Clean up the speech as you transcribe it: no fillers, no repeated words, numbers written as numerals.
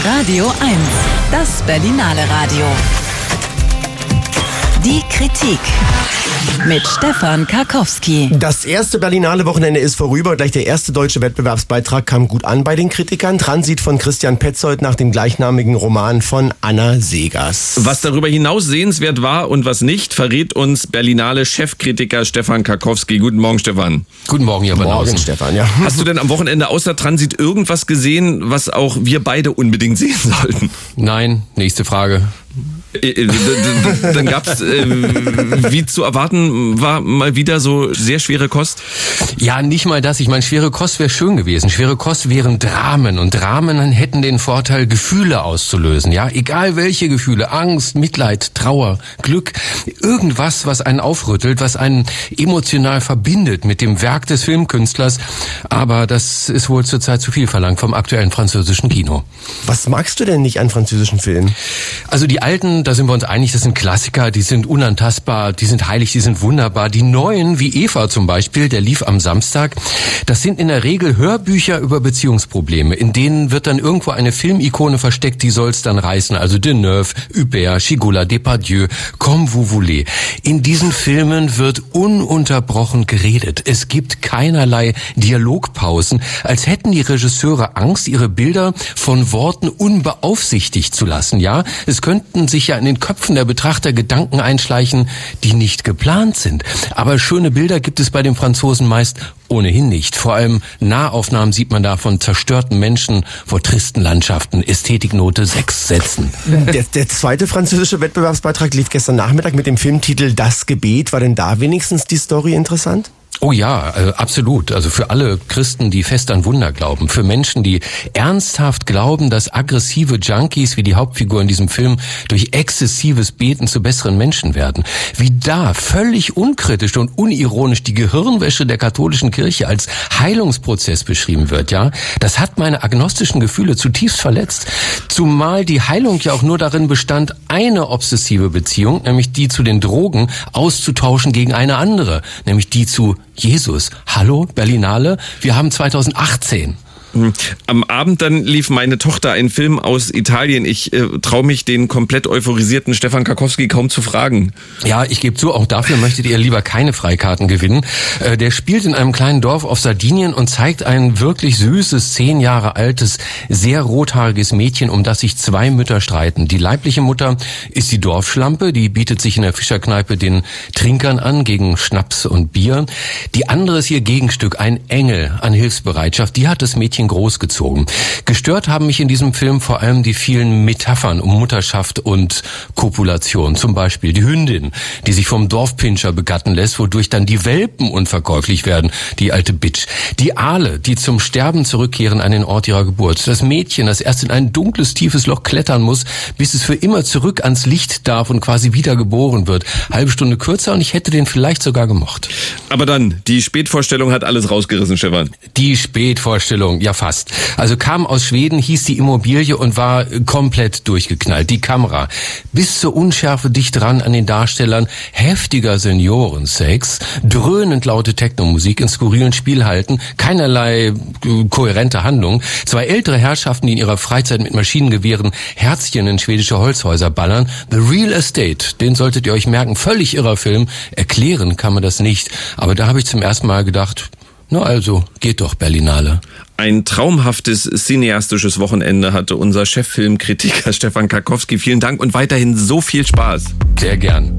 Radio 1, das Berlinale Radio. Die Kritik mit Stefan Karkowski. Das erste Berlinale Wochenende ist vorüber. Gleich der erste deutsche Wettbewerbsbeitrag kam gut an bei den Kritikern. Transit von Christian Petzold nach dem gleichnamigen Roman von Anna Segers. Was darüber hinaus sehenswert war und was nicht, verrät uns Berlinale-Chefkritiker Stefan Karkowski. Guten Morgen, Stefan. Guten Morgen, ihr Morgen, Stefan, ja. Hast du denn am Wochenende außer Transit irgendwas gesehen, was auch wir beide unbedingt sehen sollten? Nein, nächste Frage. Dann gab's, wie zu erwarten, war mal wieder so sehr schwere Kost? Ja, nicht mal das. Ich meine, schwere Kost wäre schön gewesen. Schwere Kost wären Dramen. Und Dramen hätten den Vorteil, Gefühle auszulösen. Ja, egal welche Gefühle. Angst, Mitleid, Trauer, Glück. Irgendwas, was einen aufrüttelt, was einen emotional verbindet mit dem Werk des Filmkünstlers. Aber das ist wohl zurzeit zu viel verlangt vom aktuellen französischen Kino. Was magst du denn nicht an französischen Filmen? Also die alten, da sind wir uns einig, das sind Klassiker, die sind unantastbar, die sind heilig, die sind wunderbar. Die neuen, wie Eva zum Beispiel, der lief am Samstag, das sind in der Regel Hörbücher über Beziehungsprobleme. In denen wird dann irgendwo eine Filmikone versteckt, die soll's dann reißen. Also Deneuve, Hubert, Chigola, Depardieu, comme vous voulez. In diesen Filmen wird ununterbrochen geredet. Es gibt keinerlei Dialogpausen, als hätten die Regisseure Angst, ihre Bilder von Worten unbeaufsichtigt zu lassen. Ja, es könnten sich ja in den Köpfen der Betrachter Gedanken einschleichen, die nicht geplant sind. Aber schöne Bilder gibt es bei den Franzosen meist ohnehin nicht. Vor allem Nahaufnahmen sieht man da von zerstörten Menschen vor tristen Landschaften. Ästhetiknote 6 Sätzen. Der zweite französische Wettbewerbsbeitrag lief gestern Nachmittag mit dem Filmtitel Das Gebet. War denn da wenigstens die Story interessant? Oh ja, absolut. Also für alle Christen, die fest an Wunder glauben. Für Menschen, die ernsthaft glauben, dass aggressive Junkies wie die Hauptfigur in diesem Film durch exzessives Beten zu besseren Menschen werden. Wie da völlig unkritisch und unironisch die Gehirnwäsche der katholischen Kirche als Heilungsprozess beschrieben wird, ja. Das hat meine agnostischen Gefühle zutiefst verletzt. Zumal die Heilung ja auch nur darin bestand, eine obsessive Beziehung, nämlich die zu den Drogen, auszutauschen gegen eine andere, nämlich die zu Jesus. Hallo, Berlinale, wir haben 2018. Am Abend dann lief meine Tochter einen Film aus Italien. Ich traue mich den komplett euphorisierten Stefan Karkowski kaum zu fragen. Ja, ich gebe zu, auch dafür möchtet ihr lieber keine Freikarten gewinnen. Der spielt in einem kleinen Dorf auf Sardinien und zeigt ein wirklich süßes, 10 Jahre altes, sehr rothaariges Mädchen, um das sich 2 Mütter streiten. Die leibliche Mutter ist die Dorfschlampe, die bietet sich in der Fischerkneipe den Trinkern an gegen Schnaps und Bier. Die andere ist ihr Gegenstück, ein Engel an Hilfsbereitschaft. Die hat das Mädchen großgezogen. Gestört haben mich in diesem Film vor allem die vielen Metaphern um Mutterschaft und Kopulation. Zum Beispiel die Hündin, die sich vom Dorfpinscher begatten lässt, wodurch dann die Welpen unverkäuflich werden, die alte Bitch. Die Aale, die zum Sterben zurückkehren an den Ort ihrer Geburt. Das Mädchen, das erst in ein dunkles, tiefes Loch klettern muss, bis es für immer zurück ans Licht darf und quasi wiedergeboren wird. Halbe Stunde kürzer und ich hätte den vielleicht sogar gemocht. Aber dann, die Spätvorstellung hat alles rausgerissen, Stefan. Die Spätvorstellung, ja fast. Also kam aus Schweden, hieß die Immobilie und war komplett durchgeknallt. Die Kamera bis zur Unschärfe dicht ran an den Darstellern, heftiger Seniorensex, dröhnend laute Technomusik in skurrilen Spielhalten, keinerlei kohärente Handlung. 2 ältere Herrschaften, die in ihrer Freizeit mit Maschinengewehren Herzchen in schwedische Holzhäuser ballern. The Real Estate, den solltet ihr euch merken. Völlig irrer Film. Erklären kann man das nicht. Aber da habe ich zum ersten Mal gedacht, na also, geht doch Berlinale. Ein traumhaftes cineastisches Wochenende hatte unser Cheffilmkritiker Stefan Karkowski. Vielen Dank und weiterhin so viel Spaß. Sehr gern.